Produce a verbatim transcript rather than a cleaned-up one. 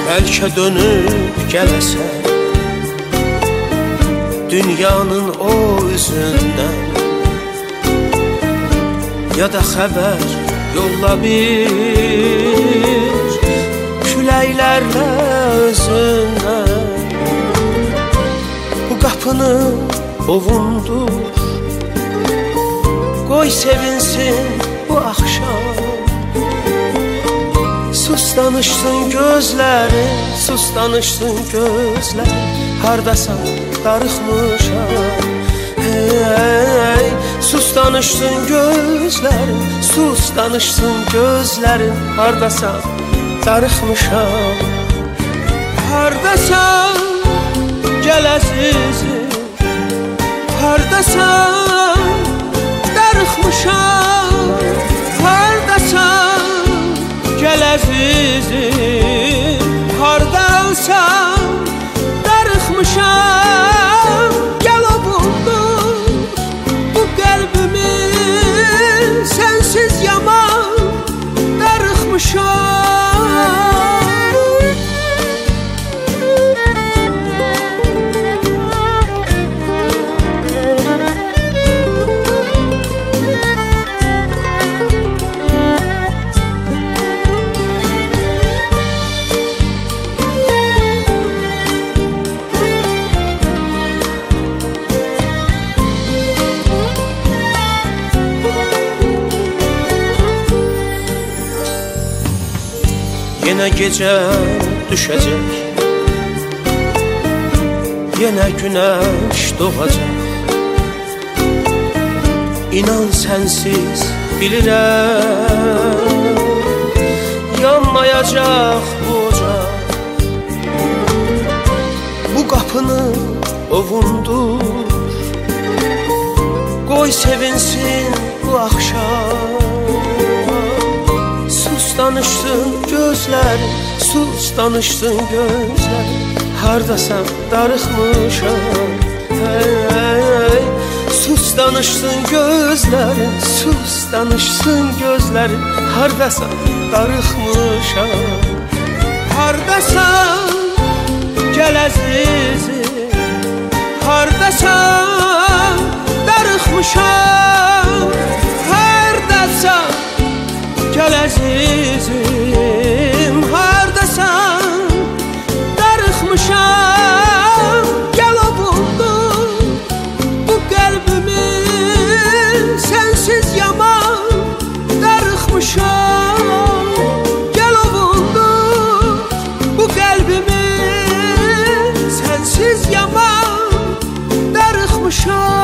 Bəlkə dönüb gələsən dünyanın o üzündən, ya da xəbər yolla bir küləklərlə özündən. Bu qapını ovundur, qoy sevinsin bu axşam. Sus danışsın gözlərin, sus danışsın gözlərin, hardasan darıxmışam. Hey, sus danışsın gözlərin, sus danışsın gözlərin, hardasan darıxmışam. Hardasan gəl əzizim, hardasan darıxmışam. Hardasan gəl əzizim, hardansan darıxmışam. Gəl o buldur bu qəlbimi, sənsiz yaman darıxmışam. Yenə gecə düşəcək, yenə günəş doğacaq. İnan sənsiz bilirəm, yanmayacaq bu ocaq. Bu qapını ovundur, qoy sevinsin bu axşam. Sus danışsın gözlərin, sus danışsın gözlərin, hardasan darıxmışam. Hey, hey, sus danışsın gözlərin, sus danışsın gözlərin, hardasan darıxmışam. Hardasan gəl əzizim, hardasan darıxmışam. Hardasan gəl əzizim, hardasan darıxmışam. Gəl o buldur bu qəlbimi, sənsiz yaman darıxmışam. Gəl o buldur bu qəlbimi, sənsiz yaman darıxmışam.